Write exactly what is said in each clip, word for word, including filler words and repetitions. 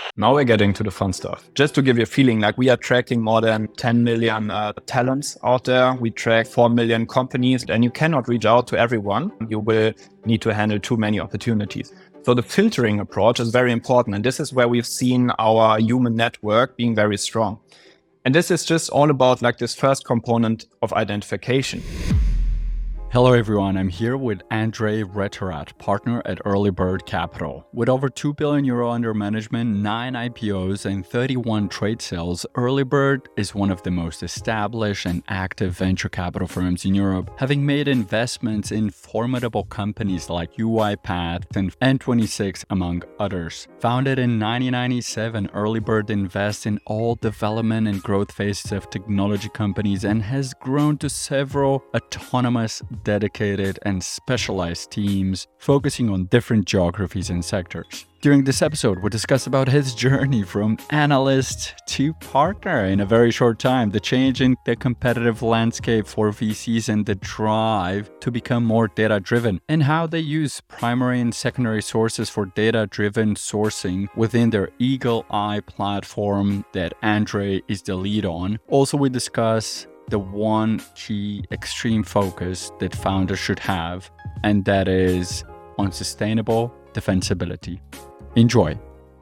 Now we're getting to the fun stuff. Just to give you a feeling, like we are tracking more than ten million uh, talents out there. We track four million companies, and you cannot reach out to everyone. You will need to handle too many opportunities. So the filtering approach is very important. And this is where we've seen our human network being very strong. And this is just all about like this first component of identification. Hello everyone, I'm here with Andrei Retarat, partner at Early Bird Capital. With over two billion euro under management, nine I P Os and thirty-one trade sales, Early Bird is one of the most established and active venture capital firms in Europe, having made investments in formidable companies like UiPath and N twenty-six, among others. Founded in nineteen ninety-seven, Early Bird invests in all development and growth phases of technology companies and has grown to several autonomous, dedicated and specialized teams focusing on different geographies and sectors. During this episode, we'll discuss about his journey from analyst to partner in a very short time, the change in the competitive landscape for V Cs and the drive to become more data-driven, and how they use primary and secondary sources for data-driven sourcing within their Eagle Eye platform that Andrei is the lead on. Also, we discuss the one key extreme focus that founders should have, and that is on sustainable defensibility. Enjoy.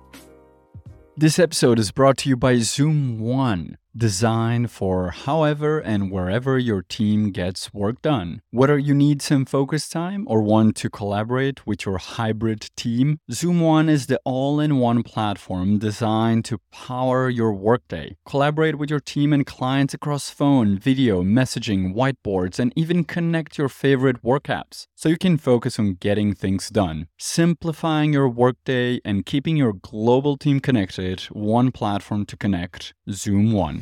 This episode is brought to you by Zoom One, designed for however and wherever your team gets work done. Whether you need some focus time or want to collaborate with your hybrid team, Zoom One is the all-in-one platform designed to power your workday. Collaborate with your team and clients across phone, video, messaging, whiteboards, and even connect your favorite work apps so you can focus on getting things done. Simplifying your workday and keeping your global team connected, one platform to connect, Zoom One.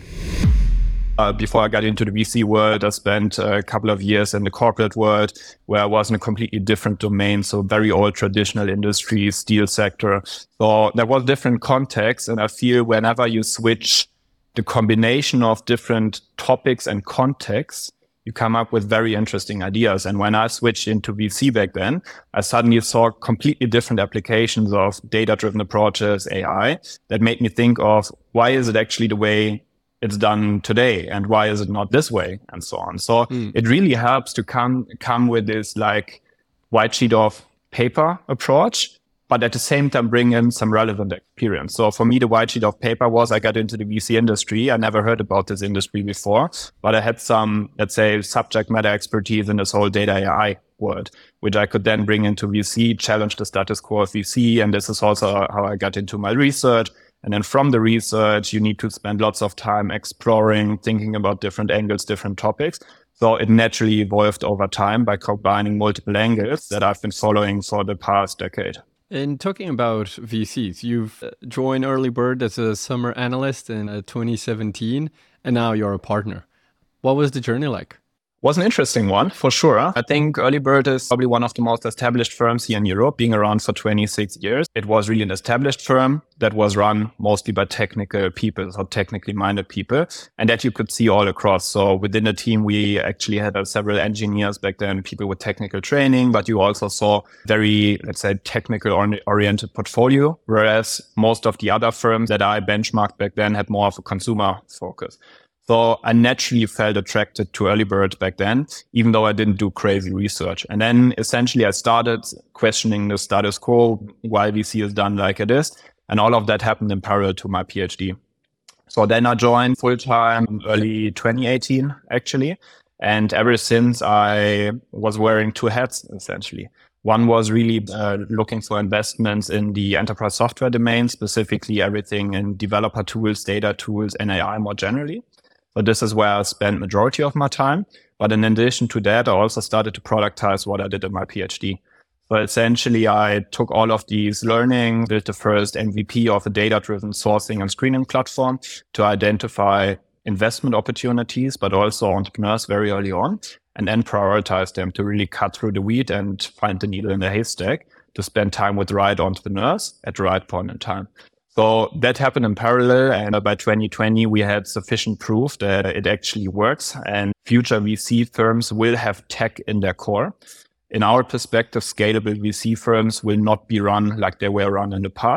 Uh, before I got into the V C world, I spent a couple of years in the corporate world where I was in a completely different domain. So very old traditional industry, steel sector. So there was different context. And I feel whenever you switch the combination of different topics and contexts, you come up with very interesting ideas. And when I switched into V C back then, I suddenly saw completely different applications of data-driven approaches, A I, that made me think of why is it actually the way it's done today and why is it not this way and so on. So mm. it really helps to come come with this like white sheet of paper approach, but at the same time bring in some relevant experience. So for me, the white sheet of paper was I got into the V C industry. I never heard about this industry before, but I had some, let's say, subject matter expertise in this whole data A I world, which I could then bring into V C, challenge the status quo of V C. And this is also how I got into my research. And then from the research, you need to spend lots of time exploring, thinking about different angles, different topics. So it naturally evolved over time by combining multiple angles that I've been following for the past decade. And talking about V Cs, you've joined Early Bird as a summer analyst in uh, twenty seventeen, and now you're a partner. What was the journey like? Was an interesting one, for sure. I think Early Bird is probably one of the most established firms here in Europe, being around for twenty-six years. It was really an established firm that was run mostly by technical people, so technically minded people, and that you could see all across. So within the team, we actually had uh, several engineers back then, people with technical training, but you also saw very, let's say, technical oriented portfolio, whereas most of the other firms that I benchmarked back then had more of a consumer focus. So I naturally felt attracted to Early Bird back then, even though I didn't do crazy research. And then essentially I started questioning the status quo, why V C is done like it is. And all of that happened in parallel to my PhD. So then I joined full-time early twenty eighteen, actually. And ever since I was wearing two hats, essentially. One was really uh, looking for investments in the enterprise software domain, specifically everything in developer tools, data tools, and A I more generally. So this is where I spent majority of my time. But in addition to that, I also started to productize what I did in my PhD. So essentially, I took all of these learning, built the first M V P of a data-driven sourcing and screening platform to identify investment opportunities, but also entrepreneurs very early on, and then prioritize them to really cut through the weed and find the needle in the haystack to spend time with the right entrepreneurs at the right point in time. So that happened in parallel, and by twenty twenty, we had sufficient proof that it actually works, and future V C firms will have tech in their core. In our perspective, scalable V C firms will not be run like they were run in the past,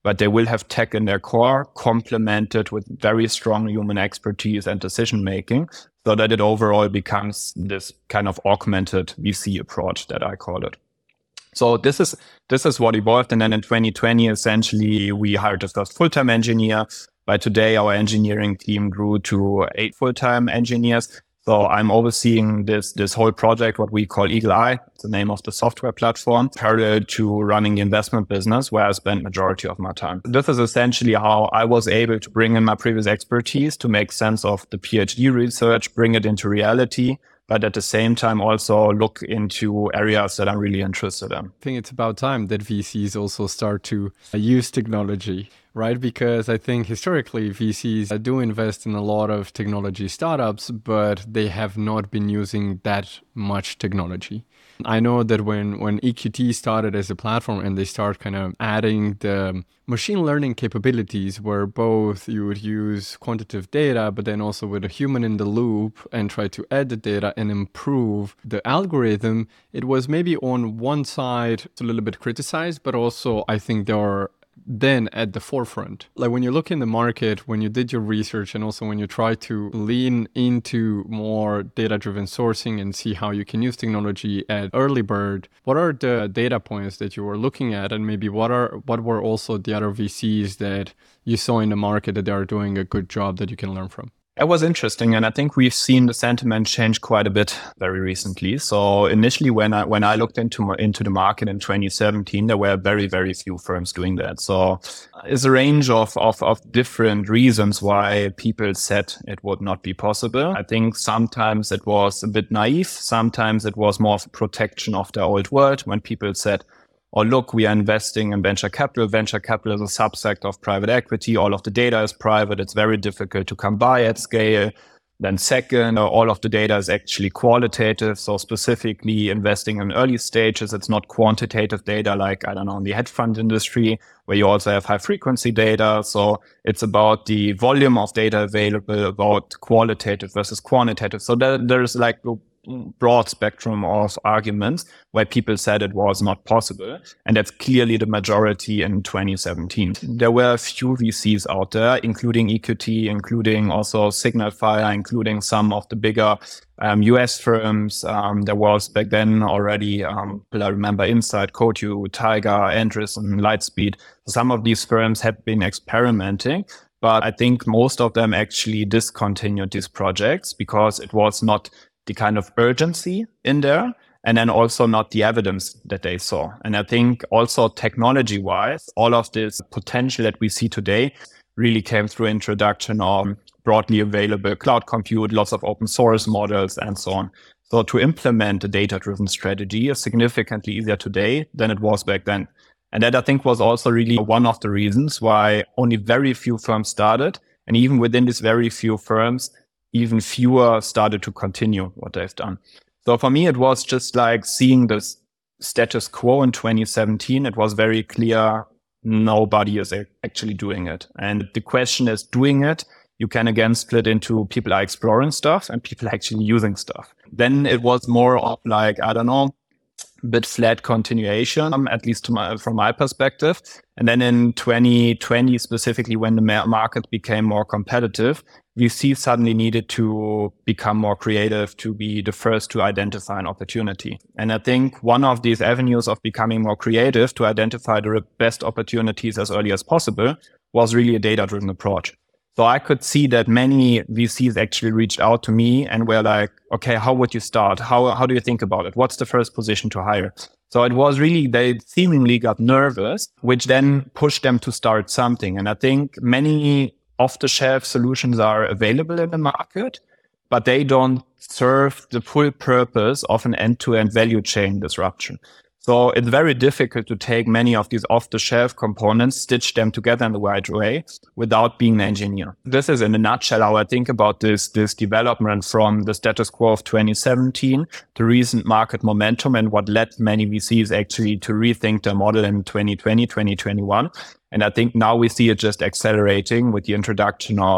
but they will have tech in their core complemented with very strong human expertise and decision making, so that it overall becomes this kind of augmented V C approach that I call it. So this is this is what evolved. And then in twenty twenty, essentially, we hired the first full-time engineer. By today, our engineering team grew to eight full-time engineers. So I'm overseeing this this whole project, what we call Eagle Eye. It's the name of the software platform, parallel to running the investment business, where I spent majority of my time. This is essentially how I was able to bring in my previous expertise to make sense of the PhD research, bring it into reality, but at the same time also look into areas that I'm really interested in. I think it's about time that V Cs also start to use technology, right? Because I think historically V Cs do invest in a lot of technology startups, but they have not been using that much technology. I know that when, when E Q T started as a platform and they start kind of adding the machine learning capabilities where both you would use quantitative data, but then also with a human in the loop and try to add the data and improve the algorithm, it was maybe on one side a little bit criticized, but also I think there are then at the forefront. Like when you look in the market, when you did your research, and also when you try to lean into more data-driven sourcing and see how you can use technology at Early Bird, what are the data points that you were looking at, and maybe what are what were also the other V Cs that you saw in the market that they are doing a good job that you can learn from? It was interesting, and I think we've seen the sentiment change quite a bit very recently. So initially, when I when I looked into into the market in twenty seventeen, there were very very few firms doing that. So it's a range of of of different reasons why people said it would not be possible. I think sometimes it was a bit naive. Sometimes it was more of a protection of the old world when people said, oh, look, we are investing in venture capital. Venture capital is a subsect of private equity. All of the data is private. It's very difficult to come by at scale. Then second, all of the data is actually qualitative. So specifically investing in early stages, it's not quantitative data like, I don't know, in the hedge fund industry, where you also have high frequency data. So it's about the volume of data available, about qualitative versus quantitative. So there, there's like a broad spectrum of arguments where people said it was not possible. And that's clearly the majority in twenty seventeen. There were a few V Cs out there, including E Q T, including also Signalfire, including some of the bigger um, U S firms. Um, there was back then already, um, I remember Insight, Coatue, Tiger, Andreessen, Lightspeed. Some of these firms had been experimenting, but I think most of them actually discontinued these projects because it was not the kind of urgency in there, and then also not the evidence that they saw. And I think also technology-wise, all of this potential that we see today really came through introduction of broadly available cloud compute, lots of open source models, and so on. So to implement a data-driven strategy is significantly easier today than it was back then. And that, I think, was also really one of the reasons why only very few firms started. And even within these very few firms, even fewer started to continue what they've done. So for me, it was just like seeing this status quo in twenty seventeen. It was very clear nobody is actually doing it. And the question is doing it. You can again split into people are exploring stuff and people are actually using stuff. Then it was more of like, I don't know, bit flat continuation, um, at least to my, from my perspective. And then in twenty twenty, specifically when the market became more competitive, V C suddenly needed to become more creative, to be the first to identify an opportunity. And I think one of these avenues of becoming more creative to identify the best opportunities as early as possible was really a data-driven approach. So I could see that many V Cs actually reached out to me and were like, okay, how would you start? How how do you think about it? What's the first position to hire? So it was really, they seemingly got nervous, which then pushed them to start something. And I think many off-the-shelf solutions are available in the market, but they don't serve the full purpose of an end-to-end value chain disruption. So it's very difficult to take many of these off-the-shelf components, stitch them together in the right way without being an engineer. This is in a nutshell how I think about this, this development from the status quo of twenty seventeen, the recent market momentum, and what led many V Cs actually to rethink their model in twenty twenty, twenty twenty-one. And I think now we see it just accelerating with the introduction of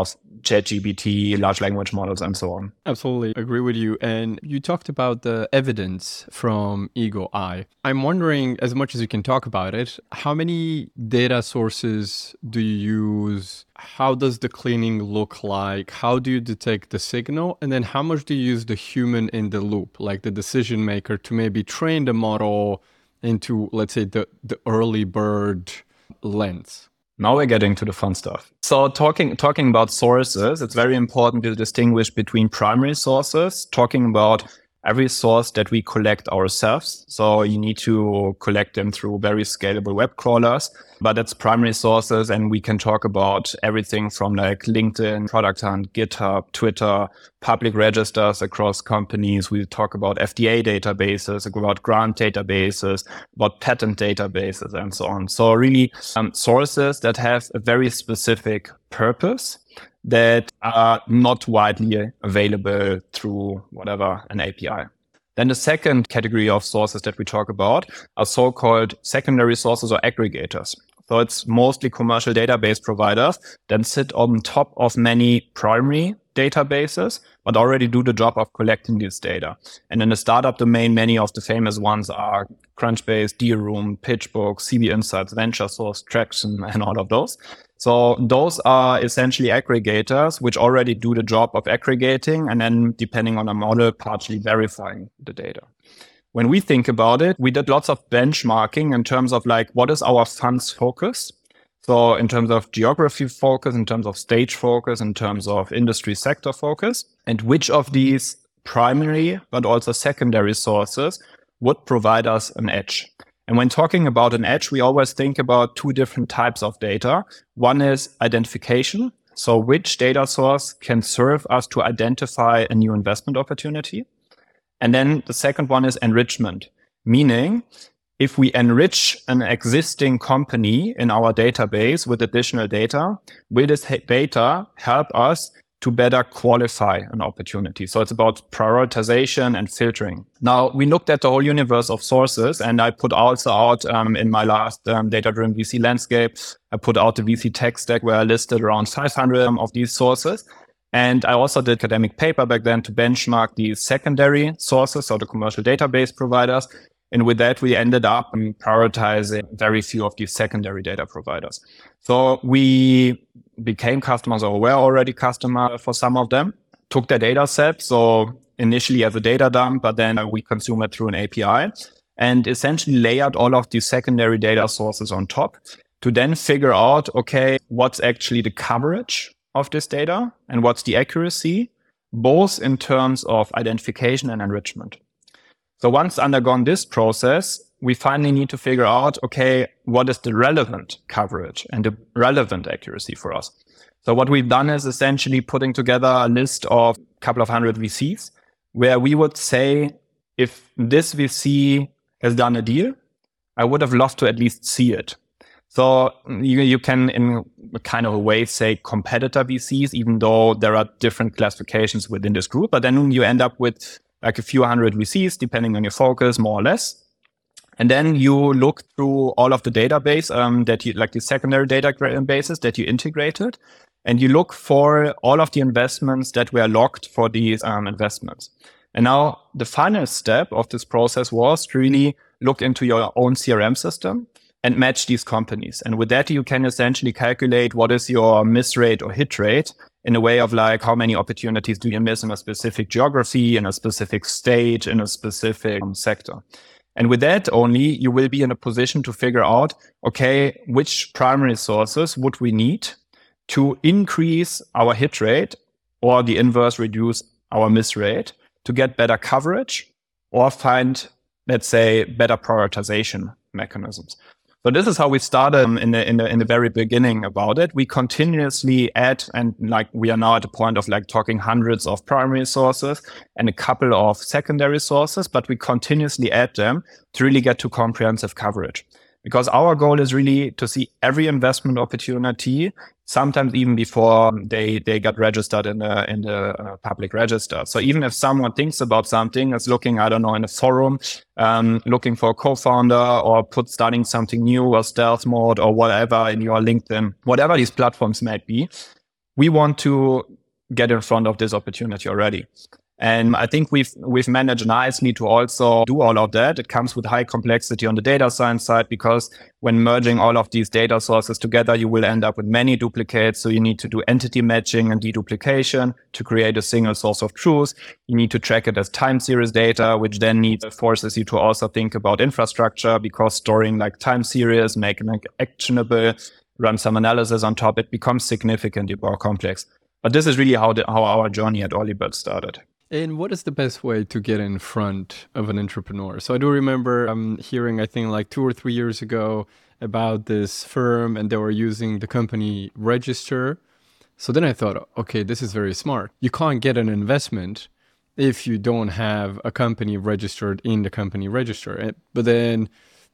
ChatGPT, large language models, and so on. Absolutely agree with you. And you talked about the evidence from Eagle Eye. I'm wondering, as much as you can talk about it, how many data sources do you use? How does the cleaning look like? How do you detect the signal? And then how much do you use the human in the loop, like the decision maker, to maybe train the model into, let's say, the, the early bird lens? Now we're getting to the fun stuff. So talking talking about sources, it's very important to distinguish between primary sources, talking about every source that we collect ourselves. So you need to collect them through very scalable web crawlers, but that's primary sources. And we can talk about everything from like LinkedIn, Product Hunt, GitHub, Twitter, public registers across companies. We talk about F D A databases, about grant databases, about patent databases, and so on. So really um, sources that have a very specific purpose that are not widely available through whatever, an A P I. Then the second category of sources that we talk about are so-called secondary sources or aggregators. So it's mostly commercial database providers that sit on top of many primary databases, but already do the job of collecting this data. And in the startup domain, many of the famous ones are Crunchbase, Dealroom, PitchBook, C B Insights, VentureSource, Traction, and all of those. So those are essentially aggregators which already do the job of aggregating and then, depending on a model, partially verifying the data. When we think about it, we did lots of benchmarking in terms of like, what is our fund's focus? So in terms of geography focus, in terms of stage focus, in terms of industry sector focus, and which of these primary but also secondary sources would provide us an edge. And when talking about an edge, we always think about two different types of data. One is identification. So which data source can serve us to identify a new investment opportunity? And then the second one is enrichment, meaning if we enrich an existing company in our database with additional data, will this data help us to better qualify an opportunity? So it's about prioritization and filtering. Now, we looked at the whole universe of sources, and I put also out um, in my last um, data-driven V C landscape, I put out the V C tech stack where I listed around five hundred of these sources. And I also did academic paper back then to benchmark these secondary sources, so the commercial database providers. And with that, we ended up prioritizing very few of these secondary data providers. So we became customers, or were already customers for some of them, took their data set. So initially as a data dump, but then we consume it through an A P I and essentially layered all of these secondary data sources on top to then figure out, okay, what's actually the coverage of this data and what's the accuracy, both in terms of identification and enrichment. So once undergone this process, we finally need to figure out, okay, what is the relevant coverage and the relevant accuracy for us? So what we've done is essentially putting together a list of a couple of hundred V Cs where we would say, if this V C has done a deal, I would have loved to at least see it. So you, you can, in a kind of a way, say competitor V Cs, even though there are different classifications within this group. But then you end up with like a few hundred V Cs, depending on your focus, more or less. And then you look through all of the database um, that you, like the secondary databases that you integrated, and you look for all of the investments that were logged for these um, investments. And now the final step of this process was to really look into your own C R M system and match these companies. And with that, you can essentially calculate what is your miss rate or hit rate in a way of like, how many opportunities do you miss in a specific geography, in a specific stage, in a specific um, sector. And with that only, you will be in a position to figure out, okay, which primary sources would we need to increase our hit rate, or the inverse, reduce our miss rate, to get better coverage or find, let's say, better prioritization mechanisms. So this is how we started in the, in the, in the very beginning about it. We continuously add, and like we are now at the point of like talking hundreds of primary sources and a couple of secondary sources, but we continuously add them to really get to comprehensive coverage. Because our goal is really to see every investment opportunity, sometimes even before they, they got registered in the, in the uh, public register. So even if someone thinks about something, is looking, I don't know, in a forum, um, looking for a co-founder, or put starting something new, or stealth mode, or whatever in your LinkedIn, whatever these platforms might be, we want to get in front of this opportunity already. And I think we've we've managed nicely to also do all of that. It comes with high complexity on the data science side, because when merging all of these data sources together, you will end up with many duplicates. So you need to do entity matching and deduplication to create a single source of truth. You need to track it as time series data, which then needs forces you to also think about infrastructure, because storing like time series, making it actionable, run some analysis on top, it becomes significantly more complex. But this is really how the, how our journey at Earlybird started. And what is the best way to get in front of an entrepreneur? So I do remember um, hearing, I think like two or three years ago about this firm, and they were using the company register. So then I thought, okay, this is very smart. You can't get an investment if you don't have a company registered in the company register. But then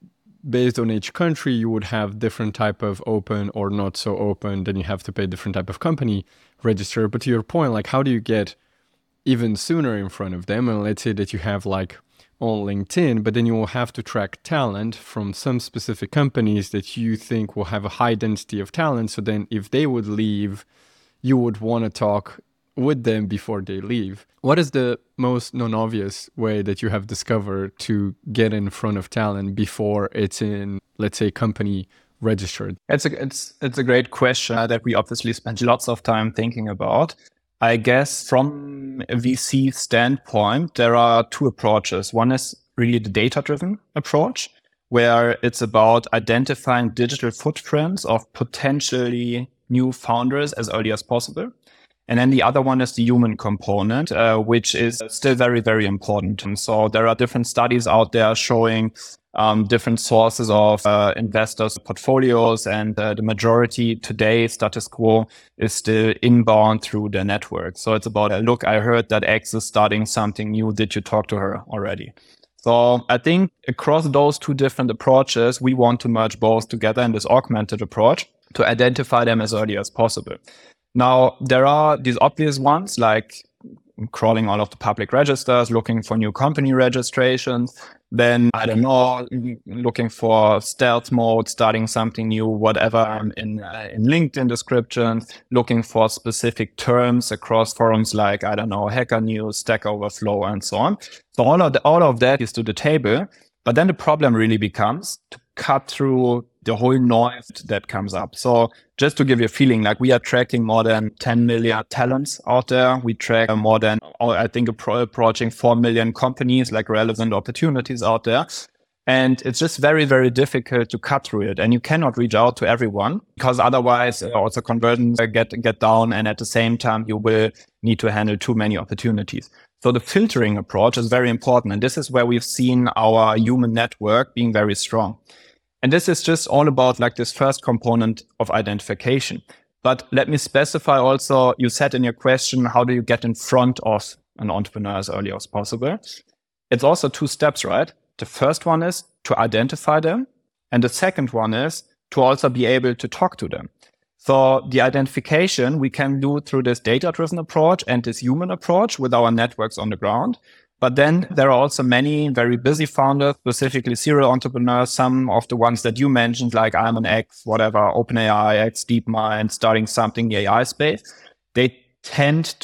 based on each country, you would have different type of open or not so open. Then you have to pay different type of company register. But to your point, like how do you get even sooner in front of them? And let's say that you have like on LinkedIn, but then you will have to track talent from some specific companies that you think will have a high density of talent. So then if they would leave, you would want to talk with them before they leave. What is the most non-obvious way that you have discovered to get in front of talent before it's in, let's say, company registered? It's a, it's, it's a great question that we obviously spent lots of time thinking about. I guess from a V C standpoint, there are two approaches. One is really the data-driven approach, where it's about identifying digital footprints of potentially new founders as early as possible. And then the other one is the human component, uh, which is still very, very important. And so there are different studies out there showing um, different sources of uh, investors' portfolios, and uh, the majority today, status quo, is still inbound through their network. So it's about, uh, look, I heard that X is starting something new. Did you talk to her already? So I think across those two different approaches, we want to merge both together in this augmented approach to identify them as early as possible. Now, there are these obvious ones like crawling all of the public registers, looking for new company registrations. Then, I don't know, looking for stealth mode, starting something new, whatever in, uh, in LinkedIn descriptions, looking for specific terms across forums like, I don't know, Hacker News, Stack Overflow, and so on. So all of, the, all of that is to the table. But then the problem really becomes to cut through the whole noise that comes up. So just to give you a feeling, like we are tracking more than ten million talents out there. We track more than, I think, approaching four million companies, like relevant opportunities out there. And it's just very, very difficult to cut through it. And you cannot reach out to everyone, because otherwise also conversions get, get down. And at the same time, you will need to handle too many opportunities. So the filtering approach is very important. And this is where we've seen our human network being very strong. And this is just all about like this first component of identification. But let me specify also, you said in your question, how do you get in front of an entrepreneur as early as possible? It's also two steps, right? The first one is to identify them. And the second one is to also be able to talk to them. So the identification we can do through this data-driven approach and this human approach with our networks on the ground. But then there are also many very busy founders, specifically serial entrepreneurs, some of the ones that you mentioned, like I'm an X, whatever, OpenAI, X, DeepMind, starting something in the A I space. They tend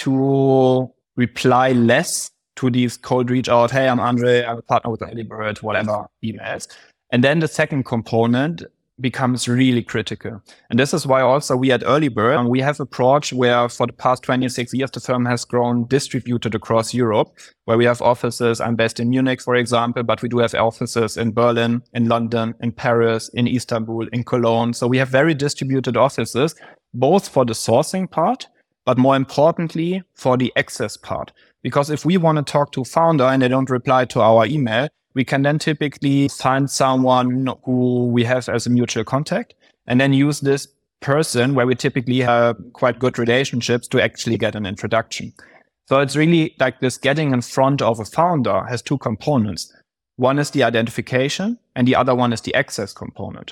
to reply less to these cold reach out, hey, I'm Andre, I'm a partner with Earlybird, whatever, emails. And then the second component becomes really critical. And this is why also we at Earlybird, um, we have an approach where for the past twenty-six years, the firm has grown distributed across Europe, where we have offices. I'm based in Munich, for example, but we do have offices in Berlin, in London, in Paris, in Istanbul, in Cologne. So we have very distributed offices, both for the sourcing part, but more importantly, for the access part. Because if we want to talk to a founder and they don't reply to our email, we can then typically find someone who we have as a mutual contact and then use this person where we typically have quite good relationships to actually get an introduction. So it's really like this getting in front of a founder has two components. One is the identification and the other one is the access component.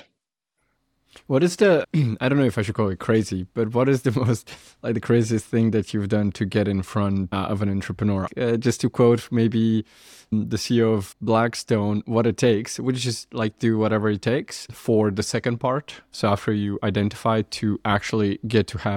What is the, I don't know if I should call it crazy, but what is the most, like the craziest thing that you've done to get in front uh, of an entrepreneur? Uh, just to quote maybe the C E O of Blackstone, what it takes, which is like do whatever it takes for the second part. So after you identify to actually get to have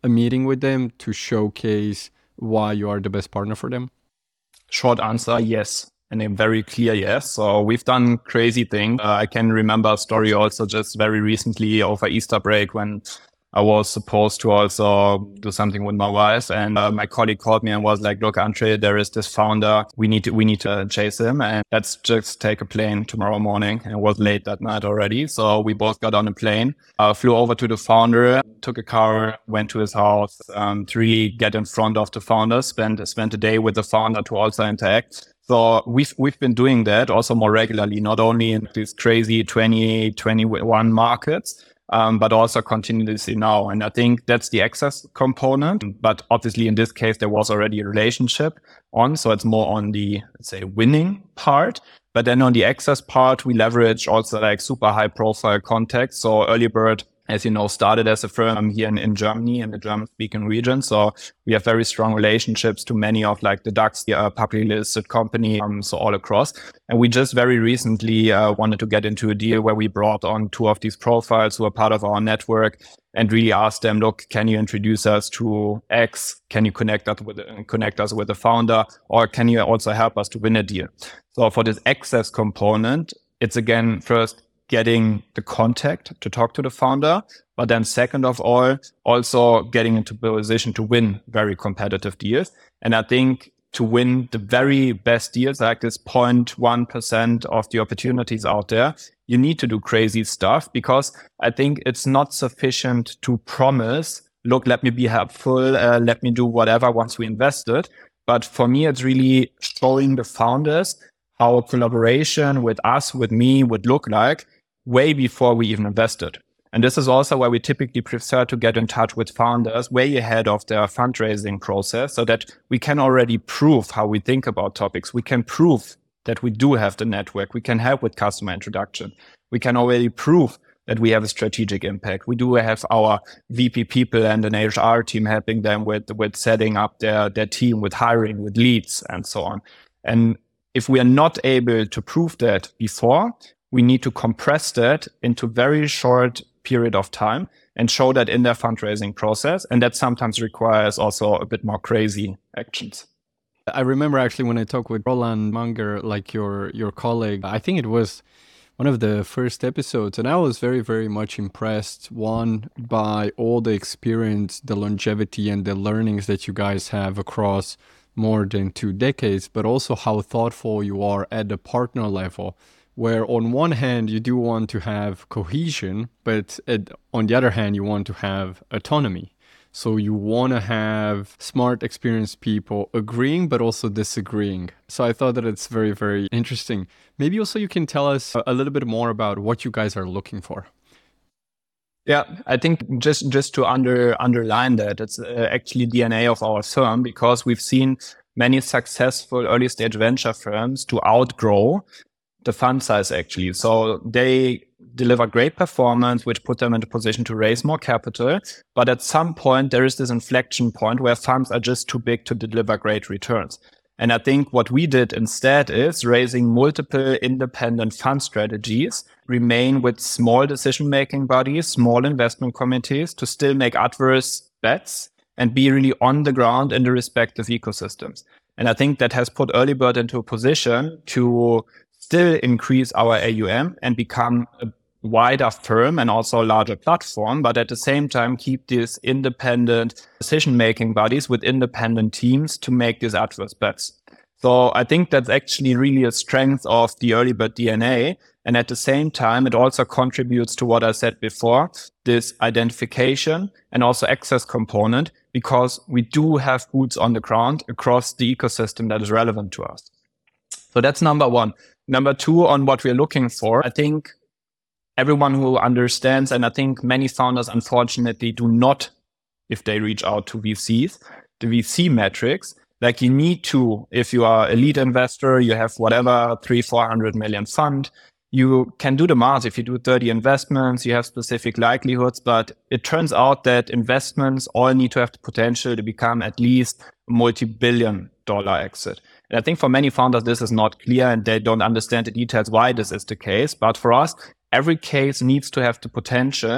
a meeting with them to showcase why you are the best partner for them? Short answer, yes. And a very clear yes. So we've done crazy things. Uh, I can remember a story also just very recently over Easter break when I was supposed to also do something with my wife, and uh, my colleague called me and was like, "Look, Andre, there is this founder. We need to we need to chase him, and let's just take a plane tomorrow morning." And it was late that night already, so we both got on a plane, uh, flew over to the founder, took a car, went to his house um, to really get in front of the founder, spent spent a day with the founder to also interact. So we've we've been doing that also more regularly, not only in these crazy twenty, twenty-one markets. Um, but also continuously now. And I think that's the access component. But obviously, in this case, there was already a relationship on. So it's more on the, let's say, winning part. But then on the access part, we leverage also like super high profile contacts. So Earlybird, as you know, started as a firm here in, in Germany, in the German speaking region. So we have very strong relationships to many of like the DAX, the uh, publicly listed company, um, so all across. And we just very recently uh, wanted to get into a deal where we brought on two of these profiles who are part of our network and really asked them, look, can you introduce us to X? Can you connect us with, uh, connect us with the founder? Or can you also help us to win a deal? So for this access component, it's again, first, getting the contact to talk to the founder, but then second of all, also getting into position to win very competitive deals. And I think to win the very best deals, like this zero point one percent of the opportunities out there, you need to do crazy stuff, because I think it's not sufficient to promise, look, let me be helpful, uh, let me do whatever once we invested. But for me, it's really showing the founders how a collaboration with us, with me would look like, way before we even invested. And this is also why we typically prefer to get in touch with founders way ahead of their fundraising process, so that we can already prove how we think about topics. We can prove that we do have the network. We can help with customer introduction. We can already prove that we have a strategic impact. We do have our V P people and an H R team helping them with, with setting up their, their team, with hiring, with leads, and so on. And if we are not able to prove that before, we need to compress that into very short period of time and show that in their fundraising process. And that sometimes requires also a bit more crazy actions. I remember actually when I talked with Roland Munger, like your your colleague, I think it was one of the first episodes, and I was very, very much impressed, one, by all the experience, the longevity and the learnings that you guys have across more than two decades, but also how thoughtful you are at the partner level, where on one hand, you do want to have cohesion, but at, on the other hand, you want to have autonomy. So you want to have smart, experienced people agreeing, but also disagreeing. So I thought that it's very, very interesting. Maybe also you can tell us a little bit more about what you guys are looking for. Yeah, I think just, just to under, underline that, it's uh, actually D N A of our firm, because we've seen many successful early stage venture firms to outgrow the fund size actually. So they deliver great performance, which put them in a position to raise more capital. But at some point, there is this inflection point where funds are just too big to deliver great returns. And I think what we did instead is raising multiple independent fund strategies, remain with small decision-making bodies, small investment committees to still make adverse bets and be really on the ground in the respective ecosystems. And I think that has put Earlybird into a position to still increase our A U M and become a wider firm and also a larger platform, but at the same time keep these independent decision-making bodies with independent teams to make these adverse bets. So I think that's actually really a strength of the Earlybird D N A. And at the same time, it also contributes to what I said before, this identification and also access component, because we do have boots on the ground across the ecosystem that is relevant to us. So that's number one. Number two, on what we're looking for, I think everyone who understands, and I think many founders, unfortunately, do not, if they reach out to V Cs, the V C metrics, like you need to, if you are a lead investor, you have whatever, three, four hundred million fund, you can do the math. If you do thirty investments, you have specific likelihoods, but it turns out that investments all need to have the potential to become at least a multi-billion dollar exit. And I think for many founders, this is not clear and they don't understand the details why this is the case. But for us, every case needs to have the potential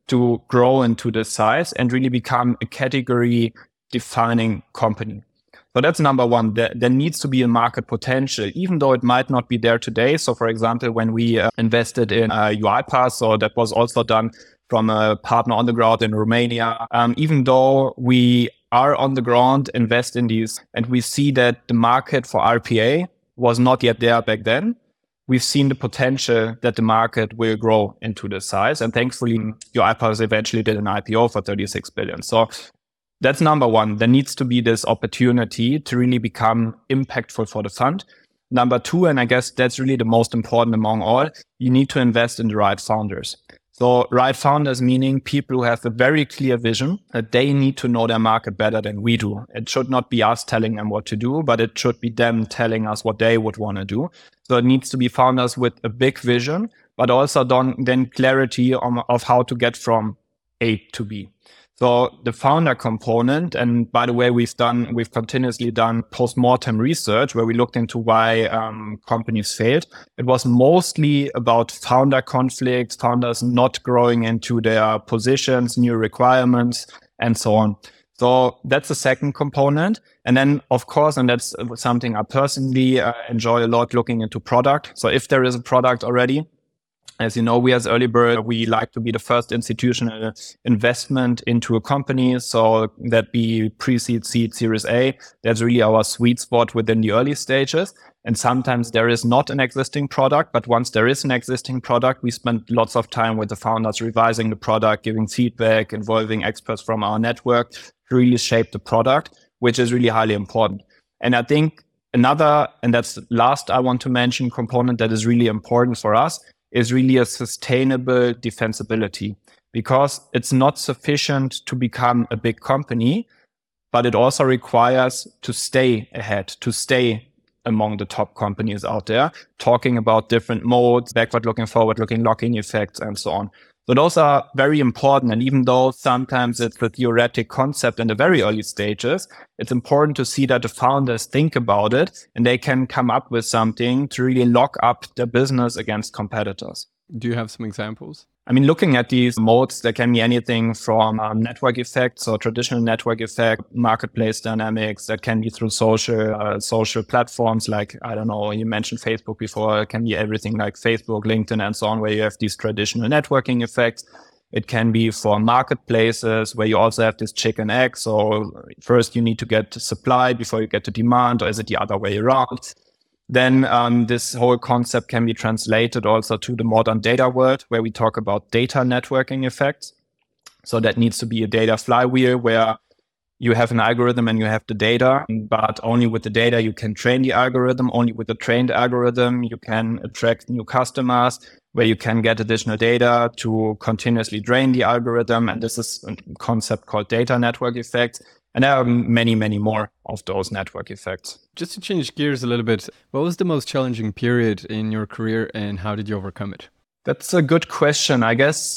to grow into this size and really become a category defining company. So that's number one. There, there needs to be a market potential, even though it might not be there today. So for example, when we uh, invested in uh, UiPath, so that was also done from a partner on the ground in Romania. Um, even though we are on the ground, invest in these, and we see that the market for R P A was not yet there back then, we've seen the potential that the market will grow into this size. And thankfully, UiPath eventually did an I P O for thirty-six billion. So that's number one. There needs to be this opportunity to really become impactful for the fund. Number two, and I guess that's really the most important among all, you need to invest in the right founders. So right founders meaning people who have a very clear vision that they need to know their market better than we do. It should not be us telling them what to do, but it should be them telling us what they would want to do. So it needs to be founders with a big vision, but also then clarity on, of how to get from A to B. So the founder component, and by the way, we've done, we've continuously done post-mortem research where we looked into why um, companies failed. It was mostly about founder conflicts, founders not growing into their positions, new requirements, and so on. So that's the second component. And then, of course, and that's something I personally uh, enjoy a lot, looking into product. So if there is a product already, as you know, we as Early Bird, we like to be the first institutional investment into a company. So that be pre-seed, seed, series A. That's really our sweet spot within the early stages. And sometimes there is not an existing product, but once there is an existing product, we spend lots of time with the founders revising the product, giving feedback, involving experts from our network to really shape the product, which is really highly important. And I think another, and that's the last I want to mention, component that is really important for us is really a sustainable defensibility, because it's not sufficient to become a big company, but it also requires to stay ahead, to stay among the top companies out there, talking about different modes, backward looking, forward looking, lock-in effects, and so on. So those are very important. And even though sometimes it's a theoretic concept in the very early stages, it's important to see that the founders think about it and they can come up with something to really lock up their business against competitors. Do you have some examples? I mean, looking at these modes, there can be anything from um, network effects or traditional network effect, marketplace dynamics. That can be through social uh, social platforms like, I don't know, you mentioned Facebook before. It can be everything like Facebook, LinkedIn, and so on, where you have these traditional networking effects. It can be for marketplaces where you also have this chicken egg. So first you need to get supply before you get to demand, or is it the other way around? Then um, this whole concept can be translated also to the modern data world, where we talk about data networking effects. So that needs to be a data flywheel where you have an algorithm and you have the data, but only with the data you can train the algorithm. Only with the trained algorithm you can attract new customers, where you can get additional data to continuously drain the algorithm. And this is a concept called data network effects. And there are many, many more of those network effects. Just to change gears a little bit, what was the most challenging period in your career and how did you overcome it? That's a good question. I guess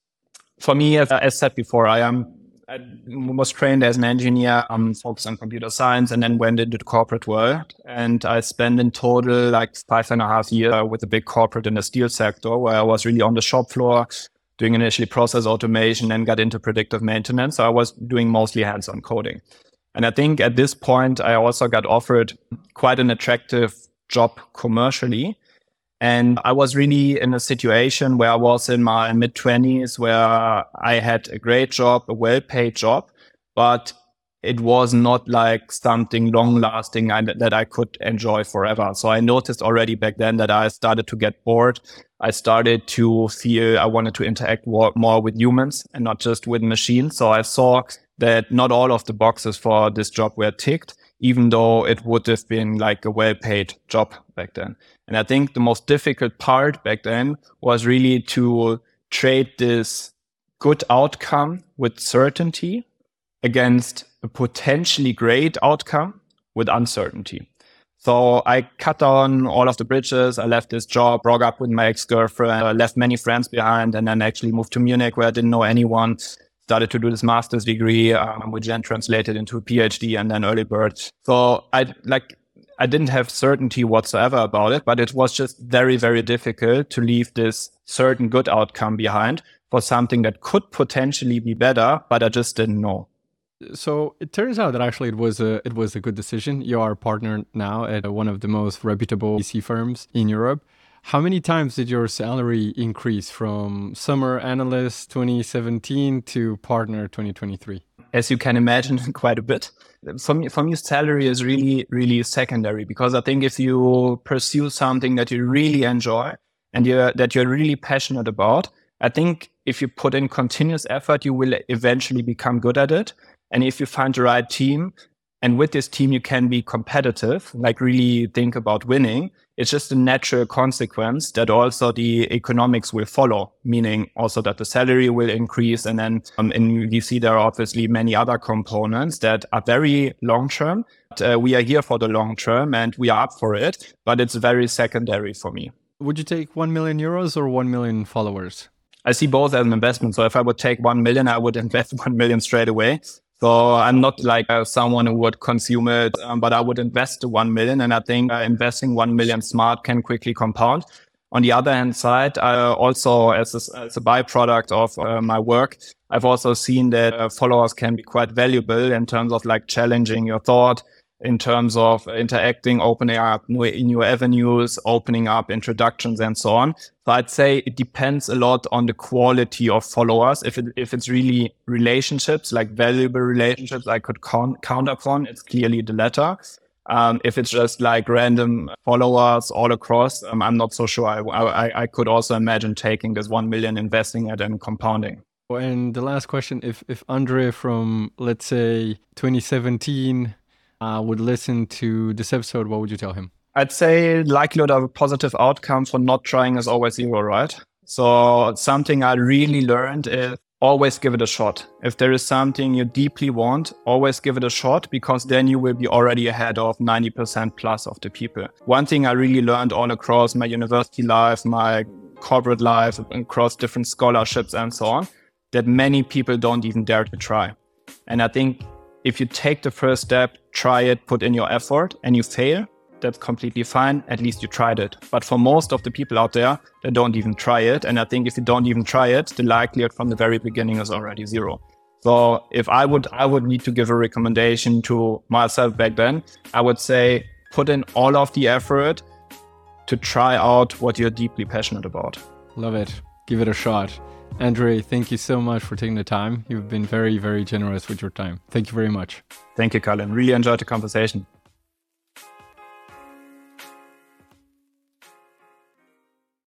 for me, as I said before, I am I was trained as an engineer, um, focused on computer science, and then went into the corporate world. And I spent in total like five and a half years with a big corporate in the steel sector, where I was really on the shop floor, doing initially process automation, and got into predictive maintenance. So I was doing mostly hands-on coding. And I think at this point, I also got offered quite an attractive job commercially. And I was really in a situation where I was in my mid-twenties, where I had a great job, a well-paid job, but it was not like something long-lasting that I could enjoy forever. So I noticed already back then that I started to get bored. I started to feel I wanted to interact more with humans and not just with machines. So I saw that not all of the boxes for this job were ticked, even though it would have been like a well-paid job back then. And I think the most difficult part back then was really to trade this good outcome with certainty against a potentially great outcome with uncertainty. So I cut down all of the bridges. I left this job, broke up with my ex-girlfriend, I left many friends behind, and then actually moved to Munich, where I didn't know anyone. Started to do this master's degree, um, which then translated into a PhD and then Early Bird. So I like I didn't have certainty whatsoever about it, but it was just very, very difficult to leave this certain good outcome behind for something that could potentially be better, but I just didn't know. So it turns out that actually it was a it was a good decision. You are a partner now at one of the most reputable V C firms in Europe. How many times did your salary increase from summer analyst twenty seventeen to partner twenty twenty-three? As you can imagine, quite a bit. For me, for me, salary is really, really secondary, because I think if you pursue something that you really enjoy and you're, that you're really passionate about, I think if you put in continuous effort, you will eventually become good at it. And if you find the right team, and with this team, you can be competitive, like really think about winning, it's just a natural consequence that also the economics will follow, meaning also that the salary will increase. And then um, in V C, there are obviously many other components that are very long-term. Uh, we are here for the long term and we are up for it, but it's very secondary for me. Would you take one million euros or one million followers? I see both as an investment. So if I would take one million, I would invest one million straight away. So I'm not like uh, someone who would consume it, um, but I would invest the one million. And I think uh, investing one million smart can quickly compound. On the other hand side, uh, also as a, as a byproduct of uh, my work, I've also seen that uh, followers can be quite valuable in terms of like challenging your thought, in terms of interacting, opening up new, new avenues, opening up introductions and so on. So I'd say it depends a lot on the quality of followers. If it, if it's really relationships, like valuable relationships I could count, count upon, it's clearly the latter. Um, if it's just like random followers all across, um, I'm not so sure. I, I, I could also imagine taking this one million, investing it and compounding. And the last question, if, if Andre from, let's say, twenty seventeen uh, would listen to this episode, what would you tell him? I'd say likelihood of a positive outcome for not trying is always zero, right? So something I really learned is always give it a shot. If there is something you deeply want, always give it a shot, because then you will be already ahead of ninety percent plus of the people. One thing I really learned all across my university life, my corporate life, across different scholarships and so on, that many people don't even dare to try. And I think if you take the first step, try it, put in your effort, and you fail, that's completely fine. At least you tried it. But for most of the people out there, they don't even try it. And I think if you don't even try it, the likelihood from the very beginning is already zero. So if I would, I would need to give a recommendation to myself back then, I would say put in all of the effort to try out what you're deeply passionate about. Love it. Give it a shot. Andre, thank you so much for taking the time. You've been very, very generous with your time. Thank you very much. Thank you, Colin. Really enjoyed the conversation.